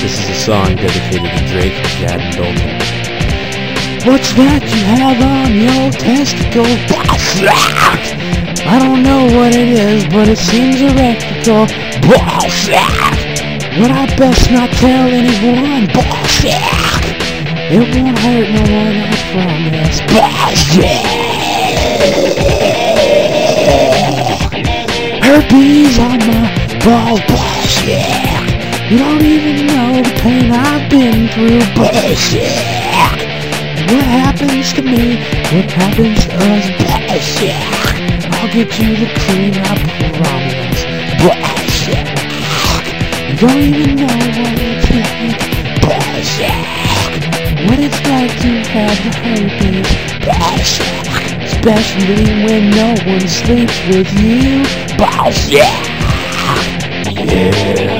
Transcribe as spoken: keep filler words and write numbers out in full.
This is a song dedicated to Drake, Chad, and Dalton. What's that you have on your testicle? Bullshit! I don't know what it is, but it seems electrical. Bullshit! But I best not tell anyone. Bullshit! It won't hurt no one, I promise. Bullshit! Herpes on my balls. Bullshit! You don't even know the pain I've been through. Bullshit! What happens to me? What happens to us? Bullshit! I'll get you the clean, I promise. Bullshit! You don't even know what it's like. Bullshit! What it's like to have the herpes. Bullshit! Especially when no one sleeps with you. Bullshit! Yeah!